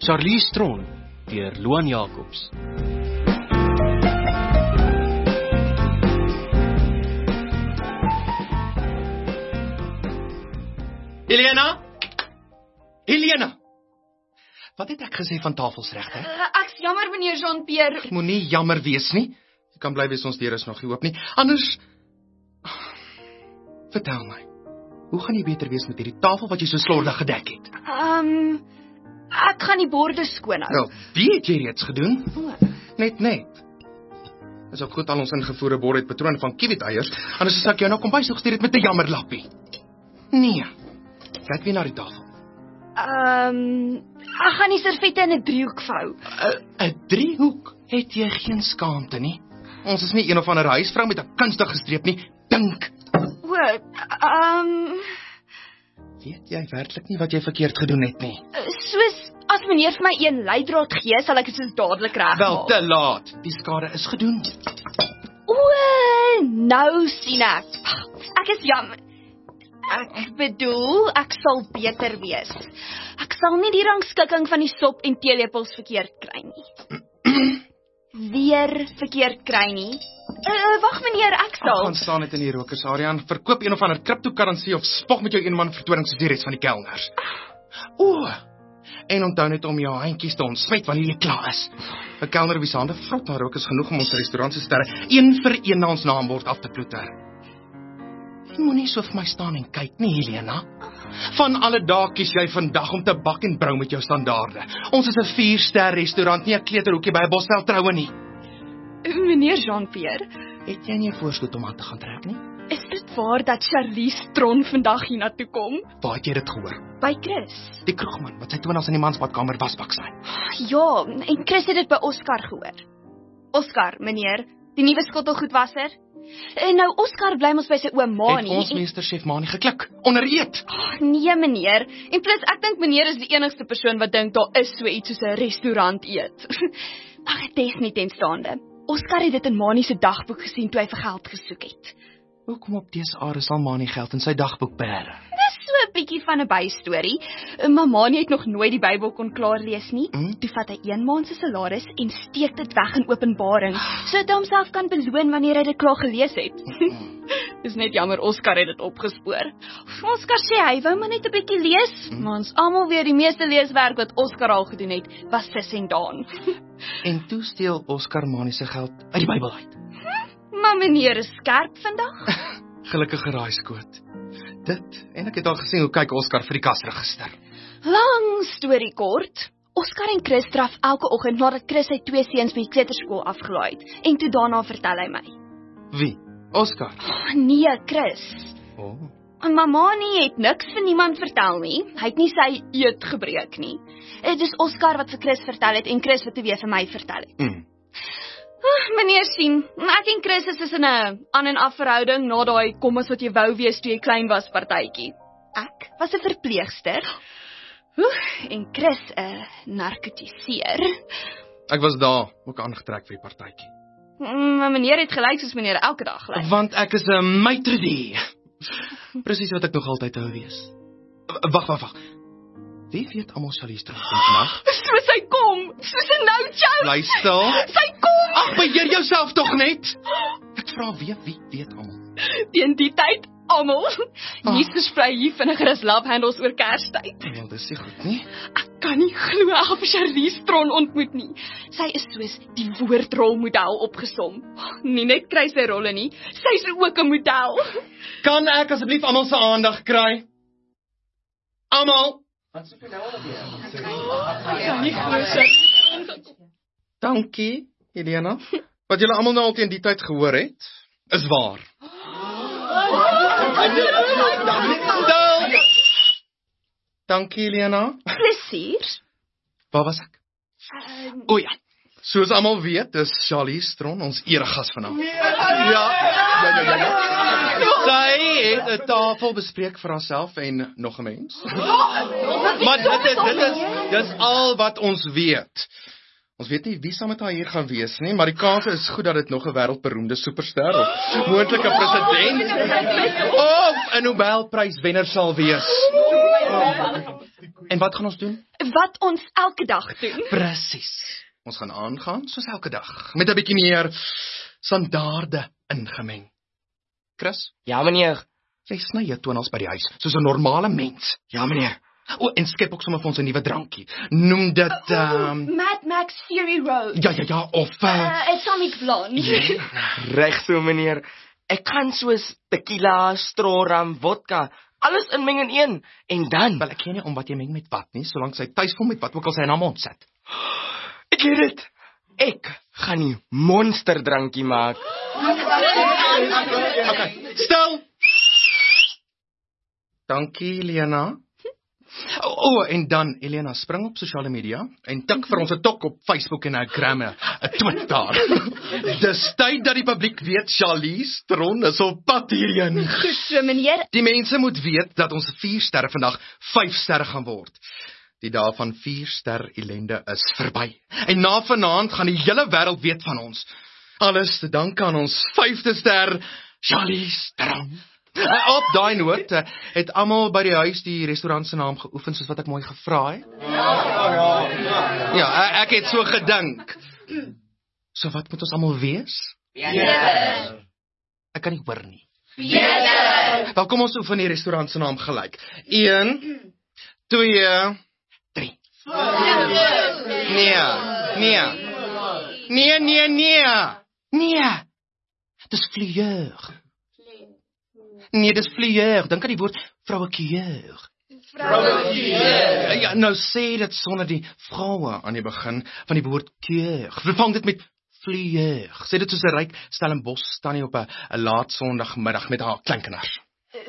Charlize Stron deur Loan Jacobs. Helena? Helena! Wat het ek gesê van tafelsregte? Ek's jammer, meneer Jean-Pierre. Moenie jammer wees nie. Jy kan bly wees ons deur is nog nie oop nie. Anders... Vertel my, hoe gaan jy beter wees met hierdie tafel wat jy so slordig gedek het? Ek gaan die borde skoonhou. Wel, wie het jy reeds gedoen? Net. Dis ook goed al ons ingevoerde bord het patrone van kiewit-eiers, anders sal ek jou nou kombuis gestuur het met 'n jammerlappie. Nee, kyk weer na die tafel. Ek gaan die servette in 'n driehoek vou. 'n Driehoek? Het jy geen skaamte nie? Ons is nie een of ander huisvrou met 'n kunstig gestreep nie. Dink. Weet jy werklik nie wat jy verkeerd gedoen het nie? Soos as meneer vir my een leidraad gee, sal ek dit soos dadelik regmaak. Wel, te laat. Die skade is gedoen. Nou sien ek. Ek is jammer. Ek bedoel, ek sal beter wees. Ek sal nie die rangskikking van die sop en teelepels verkeerd kry nie. Weer verkeerd kry nie. Wag meneer, ek sal. Gaan staan net in die rokersarea en verkoop een of ander cryptocurrency of spog met jou eenman vertoning soos die res van die kelners. En onthou net om jou handjies te ontsmet wanneer jy klaar is. 'n Kelner wie se hande vrot na rook is genoeg om ons restaurant se sterre een vir een na ons naambord af te ploeter. Jy moenie so vir my staan en kyk nie, Helena. Van alle dae kies jy vandag om te bak en brou met jou standaarde. Ons is 'n 4-ster restaurant, nie 'n kleuterhoekie by 'n bosveld troue nie. Meneer Jean-Pierre, het jy nie 'n voorstel om aan te gaan trek nie? Is dit waar dat Charlize Stron vandag hiernatoe kom? Waar het jy dit gehoor? By Chris. Die kroegman wat sy tonas in die mansbadkamer wasbak sny. Ja, en Chris het dit by Oscar gehoor. Oscar, meneer, die nuwe skottelgoedwasser. En nou Oscar bly mos by sy oom Mani. Het ons meesterchef Mani geklik, onder eet. Nee meneer, en plus ek dink meneer is die enigste persoon wat dink daar is so iets soos 'n restaurant eet. Ag, dit is nie tenstaande. Oscar het dit in Mani se dagboek gesien toe hy vir geld gesoek het. Hoekom op dese aarde sal Mani geld in sy dagboek bære? Dis so 'n bietjie van 'n bystorie. Maar Mani het nog nooit die Bybel kon klaar lees nie. Toe vat hy 1 maand se salaris en steek dit weg in Openbaring, sodat hy homself kan beloon wanneer hy dit klaar gelees het. Dis net jammer Oscar het dit opgespoor. Oscar sê hy wou maar net 'n bietjie lees, maar ons almal weet die meeste leeswerk wat Oscar al gedoen het, was Sis en Daan. En toe steel Oscar Mani se geld uit die Bybel uit. Maar meneer is skerp vandag. Gelukkige raaiskoot. Dit, en ek het al gesien hoe kyk Oscar vir die kasregister. Lang storie kort. Oscar en Chris draf elke oggend nadat Chris sy 2 seuns by die kleuterskool afgelaai het. En toe daarna vertel hy my. Wie? Oscar? Nee, Chris. Mani het niks vir niemand vertel nie. Hy het nie sy eed gebreek nie. Dit is Oscar wat vir Chris vertel het en Chris wat te weer vir my vertel het. Meneer sien, ek en Chris is in 'n aan en af verhouding na daai kom as wat jy wou wees toe jy klein was partytjie. Ek was 'n verpleegster. En Chris 'n narkotiseer. Ek was daar, ook aangetrek vir die partytjie. Maar meneer het gelyk soos meneer elke dag lyk. Want ek is 'n maitre. Presies wat ek nog altyd wou wees. Wag. Wie weet almal Charlize Stron vandag? So sy kom, soos 'n nou-jou. Bly stil. Sy kom. Ag, beheer jouself tog net. Ek vra wie weet almal. Teen die tyd almal. Nie versprei hier vinniger as labhandels oor Kerstyd. Wel, dis nie goed nie. Ek kan nie glo ek het Charlize Stron ontmoet nie. Sy is soos die woordrolmodel opgesom. Nie net kry sy rolle nie, sy's ook 'n model. Kan ek asseblief almal se aandag kry? Almal. Dankie, Helena. Wat julle almal nou al teen die tyd gehoor het, is waar. Dankie, Helena. Plesier. Waar was ek? O ja, soos almal weet, is Charlize Stron ons eregas vanavond. Ja. Sy het 'n tafel bespreek vir haarself en nog 'n mens. Maar dit is al wat ons weet. Ons weet nie wie saam met haar hier gaan wees nie, maar die kans is goed dat dit nog 'n wêreldberoemde superster of moontlike president of 'n Nobelpryswenner sal wees. En wat gaan ons doen? Wat ons elke dag doen. Presies. Ons gaan aangaan soos elke dag, met 'n bietjie meer standaarde ingemeng. Chris? Ja, meneer. Jy sny jou tongels by die huis, soos 'n normale mens. Ja, meneer. En skep ook sommer vir ons 'n nuwe drankie. Noem dit, Mad Max Fury Road. Ja, of... Atomic Blonde. Reg so, meneer. Ek kan soos tequila, stroram, vodka, alles inmeng in een. En dan... Wel, ek ken nie om wat jy meng met wat nie, solank sy tuis kom met wat ook al sy in haar mond sit. Ek weet dit. Ek gaan die monsterdrankie maak. Okay, stil! Dankie, Elena. En dan, Elena, spring op sosiale media en tik vir ons 'n tok op Facebook en 'n Gram, 'n Twitter. Dis tyd dat die publiek weet Charlize Theron is op pad hierheen. Goed so, meneer. Die mense moet weet dat ons 4 sterre vandag 5 sterre gaan word. Die dae van 4 ster ellende is verby. En na vanaand gaan die hele wêreld weet van ons. Alles te danke aan ons 5de ster, Charlize Theron. Op daai noot, het almal by die huis die restaurant se naam geoefen soos wat ek mooi gevra het? Ja, ek het so gedink. So wat moet ons almal wees? Ek kan nie hoor nie. Wel, kom ons oefen die restaurant se naam gelyk. 1, 2, 3. Nee. Dis vlieër. Nee, dis vlieër. Dink aan die woord vrouekieur. Ja, nou sê dit sonder die vroue aan die begin van die woord keur. Vervang dit met vlieër. Sê dit soos 'n ryk Stellenbosch tannie op 'n laat Sondagmiddag met haar kleinkinders.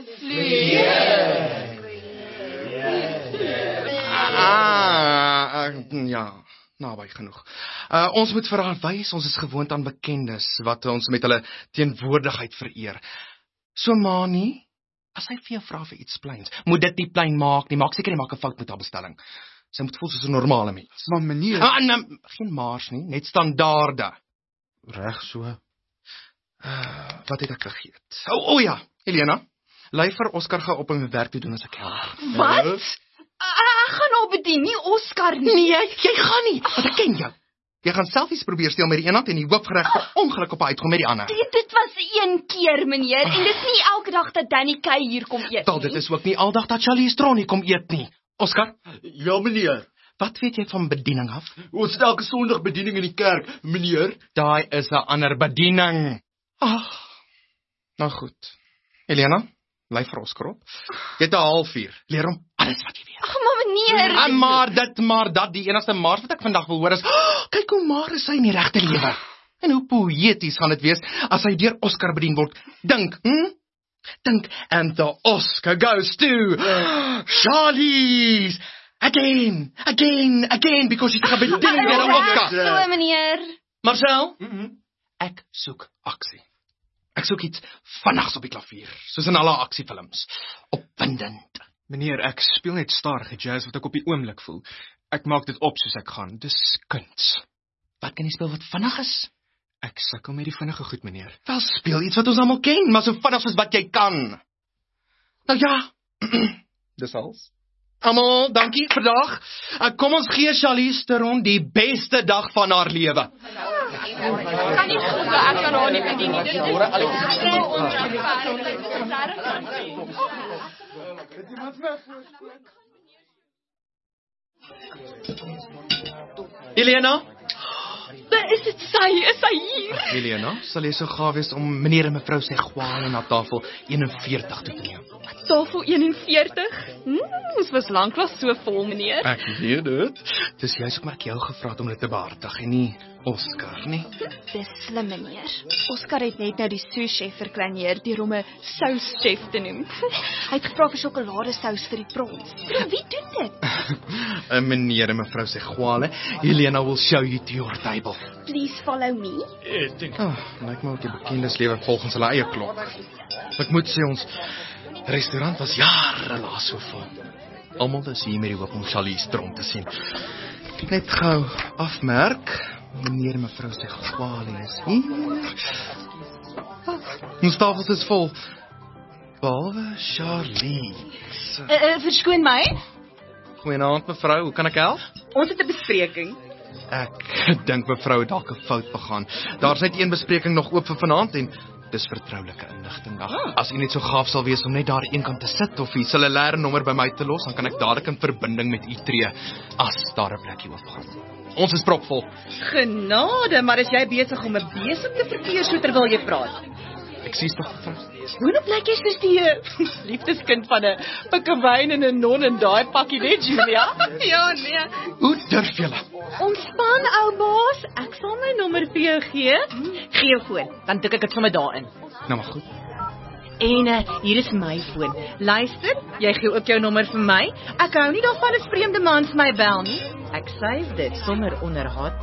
Ja, naby genoeg. Ons moet vir haar wys, ons is gewoond aan bekendes wat ons met hulle teenwoordigheid vereer. So Mani, as hy vir jou vra vir iets pleins, moet dit nie plein maak nie, maak seker jy maak 'n fout met haar bestelling. Sy moet voel soos 'n normale mens. Maar meneer... Geen maars nie, net standaarde. Reg so. Wat het ek vergeet? O ja, Elena, lei vir Oscar gaan op en werk toe doen as ek help. Wat? Ek gaan nou bedien, nie Oscar nie. Nee, jy gaan nie, want ek ken jou. Jy gaan selfies probeer steel met die een hand en die hoofgereg per ongeluk op uitkom met die ander. Dit was 1 keer, meneer, en dit is nie elke dag dat Danny Kay hier kom eet nie. Wel, dit is ook nie aldag dat Charlize Theron kom eet nie. Oscar? Ja, meneer. Wat weet jy van bediening af? Ons het elke Sondag bediening in die kerk, meneer. Daai is 'n ander bediening. Nou goed. Elena, lei vir Oscar op. Jy het 'n halfuur. Leer hom alles wat jy weet. Maar meneer... Maar dat die enigste maar wat ek vandag wil hoor is, kyk hoe maar is hy in die regte lewe. En hoe poëties gaan dit wees as hy deur Oscar bedien word. Dink, Dink, and the Oscar goes to Charlize. Again, because she's gaan bedien deur 'n Oscar. So, meneer. Marcel, ek soek aksie. Ek soek iets vinnigs op die klavier, soos in alle aksiefilms. Opwindend. Meneer, ek speel net stadige jazz wat ek op die oomblik voel. Ek maak dit op soos ek gaan. Dis kuns. Wat kan jy speel wat vinnig is? Ek sukkel met die vinnige goed, meneer. Wel, speel iets wat ons almal ken, maar so vinnig soos wat jy kan. Nou ja, dis alles. Almal, dankie vir dag. Kom ons gee Charlize Theron die beste dag van haar lewe. Kan nie glo ek kan haar nie bedien nie. Dit is Elena? Is hy hier? Elena, sal jy so gaaf wees om meneer en mevrou Seguin na tafel 41 toe te neem? Tafel 41? Ons was lanklaas so vol, meneer. Ek weet dit. Dis juist ook maar ek jou gevra het om dit te behartig en nie Oscar nie. Dis slim, meneer. Oscar het net nou die sous-chef verkleineer deur hom 'n sous-chef te noem. Hy het gevra vir sjokoladesous vir die prons. Wie doen dit? Meneer en mevrou Seguin, Elena will show you to your table. Please follow me. Lyk my ook die bekendes lewe volgens hulle eie klok. Ek moet sê ons restaurant was jare laas so vol. Almal is hier met die hoop om Charlize Theron te sien. Net gou afmerk, meneer en mevrou Seguin is hier. Ons tafels is vol. Behalwe Charlize. Verskoon my. Goeienaand mevrou, hoe kan ek help? Ons het 'n bespreking. Ek dink mevrou het dalk 'n fout begaan. Daar's net een bespreking nog oop vir vanaand en dis vertroulike inligting. As u net so gaaf sal wees om net daar eenkant te sit of u cellulaire nommer by my te los, dan kan ek dadelik in verbinding met u tree as daar 'n plekkie oopgaan. Ons is propvol. Genade, maar is jy besig om 'n besem te verkeer so terwyl jy praat? Ek sies tog mevrou. Hoe blyk jy soos die liefdeskind van 'n pikkewyn en 'n non in daai pakkie net, Julia? Ja, nee. Hoe durf julle? Ontspan, ou baas. Ek sal my nommer vir jou gee. Gee jou foon, dan tik ek dit sommer daarin. Nou maar goed. En hier is my foon. Luister, jy gee ook jou nommer vir my. Ek hou nie daarvan as vreemde mans my bel nie. Ek save dit sommer onder HT.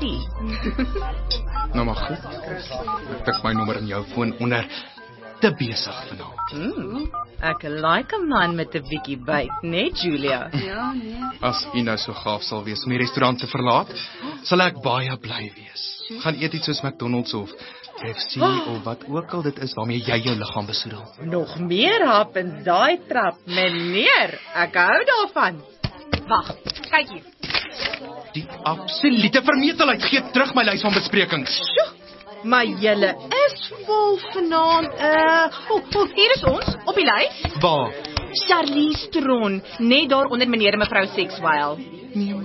Nou maar goed. Ek tik my nommer in jou foon onder te besig vanaand. Ek like 'n man met 'n bietjie byt, né, Julia? Ja, nee. As u nou so gaaf sal wees om die restaurant te verlaat, sal ek baie bly wees. Gaan eet iets soos McDonald's of KFC of wat ook al dit is waarmee jy jou liggaam besoedel. Nog meer hap in daai trap, meneer. Ek hou daarvan. Wag, kyk hier. Die absolute vermetelheid gee terug my lys van besprekings. Maar julle is vol vanaand. Hier is ons op die lys. Waar? Charlize Theron, net daar onder meneer en mevrou Sexwell. Nee.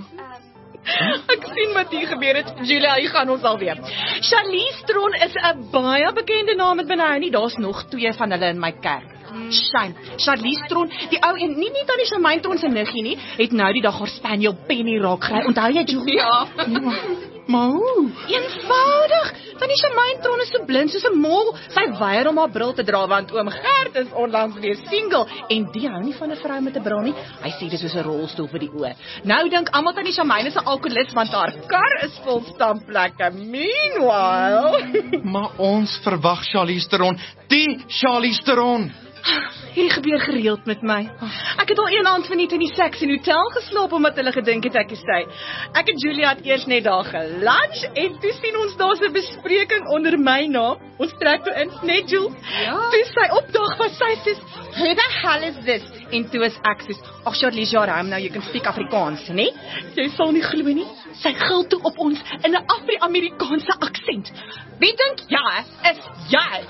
Ek sien wat hier gebeur het. Julia, hier gaan ons alweer. Charlize Theron is 'n baie bekende naam met binne nie. Daar's nog 2 van hulle in my kerk. Shame. Charlize Theron, die ou en nie tannie Shamaine Theron se niggie nie, het nou die dag haar spaniel Penny raak gekry. Onthou jy, Julia? Maar hoe? Eenvoudig. Tannie Shamaine Theron is so blind soos 'n mol. Sy weier om haar bril te dra want oom Gert is onlangs weer single en die hou nie van 'n vrou met 'n bril nie. Hy sê dis soos 'n rolstoel vir die oë. Nou dink almal tannie Shamaine is 'n alkoholist want haar kar is vol stamplekke. Meanwhile, Maar ons verwag Charlize Theron, die Charlize Theron. hierdie gebeur gereeld met my. Ek het al een aand verniet in die Saxon Hotel geslaap omdat hulle gedink het ek is sy. Ek en Julia het eers net daar gelunch en toe sien ons daar's 'n bespreking onder my naam. Ons trek toe in, net Jules. Ja. Toe sy opdag van sy sê, "Who the hell is this?" En toe is ek sê, "Ag Charlize, nou you can speak Afrikaans, né?" Jy sal nie glo nie. Sy gil toe op ons in 'n Afri-Amerikaanse aksent. Wie dink jy is jy?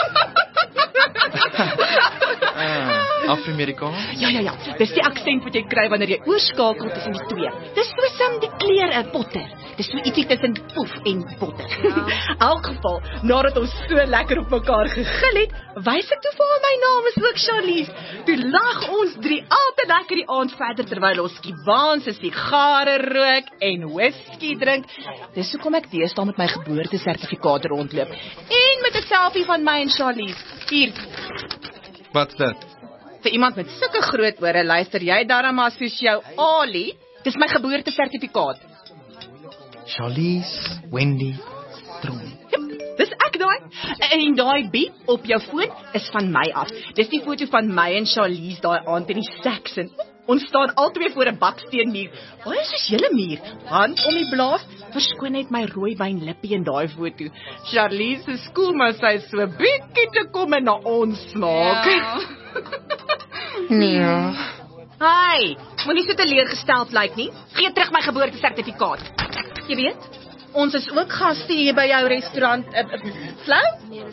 Afro-Amerikaans? Ja. Dis die aksent wat jy kry wanneer jy oorskakel tussen die twee. Dis soos die kleur 'n botter. Dis so ietsie tussen poef en botter. In elk geval, nadat ons so lekker op mekaar gegil het, wys ek toe vir haar my naam is ook Charlize. Toe lag ons 3 altyd lekker die aand verder terwyl ons Kubaanse sigare rook en whisky drink. Dis hoekom ek deesdae met my geboortesertifikaat rondloop en met 'n selfie van my en Charlize. Hier. Wat's dit? Vir iemand met sulke groot ore, luister jy darm maar soos jou Ali. Dis my geboortesertifikaat. Charlize Wendy Theron. Dis ek daai. En daai beep op jou foon is van my af. Dis die foto van my en Charlize daai aand in die Saxon. Ons staan albei voor 'n baksteenmuur. Baie soos julle muur. Hand om die blaas. Verskoon net my rooi wyn lippie in daai foto. Charlize is cool, maar sy is so bietjie te kom en na ons smaak. Ja. Nee. Hey, moenie so teleurgesteld lyk nie. Gee terug my geboortesertifikaat. Jy weet, ons is ook gaste hier by jou restaurant. Flou?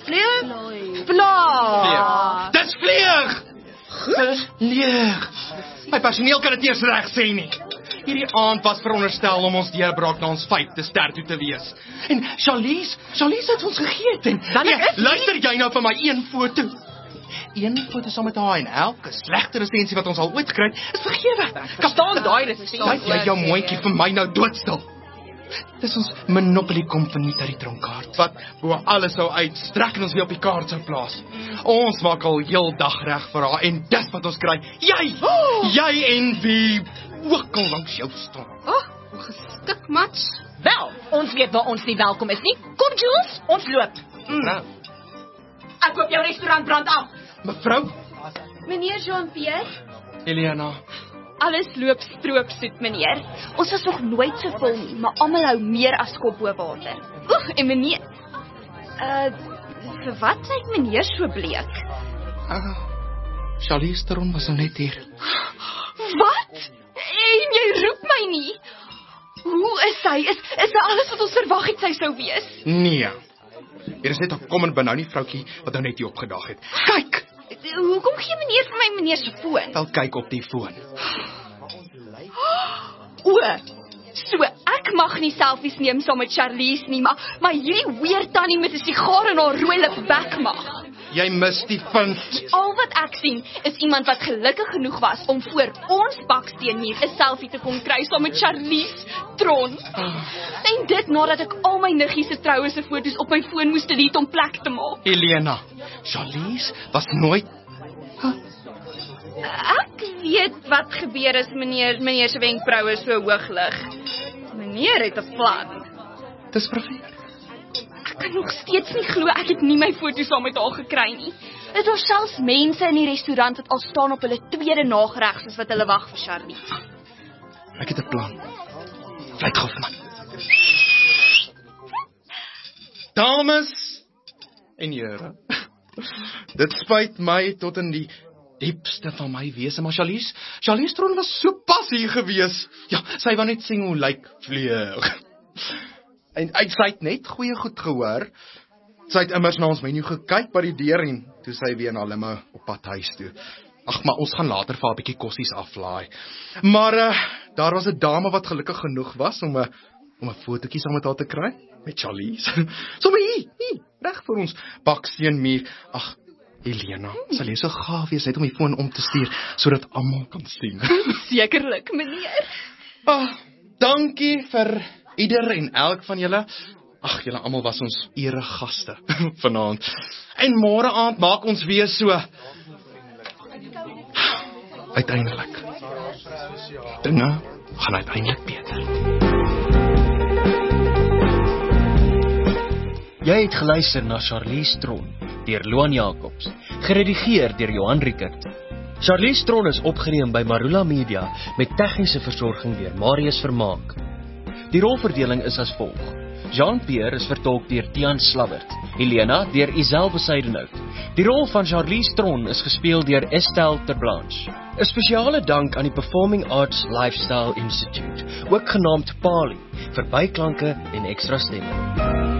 Vleug. Dis vleeg! Dis leeg. My personeel kan dit eers reg sê nie. Hierdie aand was veronderstel om ons deurbraak na ons 5de ster toe te wees. En Charlize het ons gegeet en luister jy nou vir my een foto? Een foto saam met haar en elke slegte resensie wat ons al ooit gekry het, is vergewe. Verstaan daai resensie. Laat jy jou moontjie vir my nou doodstil. Dis ons Monopoly Company uit die tronkaart wat bo alles sou uitstrek en ons weer op die kaart sou plaas. Ons maak al heel dag reg vir haar en dis wat ons kry. Jy en wie ook al langs jou staan. Hoe geskik, mats. Wel, ons weet waar ons nie welkom is nie. Kom Jules, ons loop. Ek koop jou restaurant brand af. Mevrou Meneer Jean-Pierre, Eliana. alles loop stroopsoet, meneer. Ons was nog nooit so vol nie, maar almal hou meer as kop bo water. En meneer, vir wat lyk meneer so bleek? Charlize Theron was nou net hier. Wat? En jy roep my nie. Hoe is sy? Is sy alles wat ons verwag het sy sou wees? Nee. Hier is net 'n kom en benou nie vroukie wat nou net hier opgedaag het. Kyk! Hoekom gee meneer vir my meneer se foon? Wel kyk op die foon. O, so ek mag nie selfies neem saam met Charlize nie, maar hierdie weer tannie met 'n sigaar en haar rooi lip bek mag. Jy mis die punt. Al wat ek sien is iemand wat gelukkig genoeg was om voor ons baksteenmuur 'n selfie te kon kry saam met Charlize Tron. En dit nadat ek al my niggie se troue se foto's op my foon moes delete om plek te maak. Helena, Charlize was nooit. Ek weet wat gebeur as meneer se wenkbroue so hoog lig. Meneer het 'n plan. Dis perfek. Ek kan nog steeds nie glo ek het nie my foto's saam met haar gekry nie. Dit was selfs mense in die restaurant wat al staan op hulle tweede nagereg soos wat hulle wag vir Charlize. Ek het 'n plan. Vlieg Hofman. Dames en here. Dit spyt my tot in die diepste van my wese, maar Charlize Tron was so pas hier gewees. Ja, sy wou net sing hoe lyk vlieg. En sy het net goeie goed gehoor. Sy het immers na ons menu gekyk by die deur en toe sy weer na Lemme op pad huis toe. Ag, maar ons gaan later vir haar 'n bietjie kossies aflaai. Maar daar was 'n dame wat gelukkig genoeg was om 'n fotootjie saam met haar te kry met Charlize. Sommige hier, reg vir ons baksteenmuur. Ag, Helena, sal jy so gaaf wees net om die foon om te stuur sodat almal kan sien. Sekerlik, meneer. Dankie vir ieder en elk van julle. Ag, julle almal was ons eregaste vanaand. En môre aand maak ons weer so. Uiteindelik. Dinge gaan uiteindelik beter. Jy het geluister na Charlize Tron deur Loan Jacobs, geredigeer deur Johan Rickert. Charlize Tron is opgeneem by Marula Media met tegniese versorging deur Marius Vermaak. Die rolverdeling is as volg: Jean-Pierre is vertolk deur Tiaan Slabbert, Helena deur Isel Besuidenhout. Die rol van Charlize Tron is gespeel deur Estelle Terblanche. 'n Spesiale dank aan die Performing Arts Lifestyle Institute, ook genaamd PALI, vir byklanke en ekstra stemme.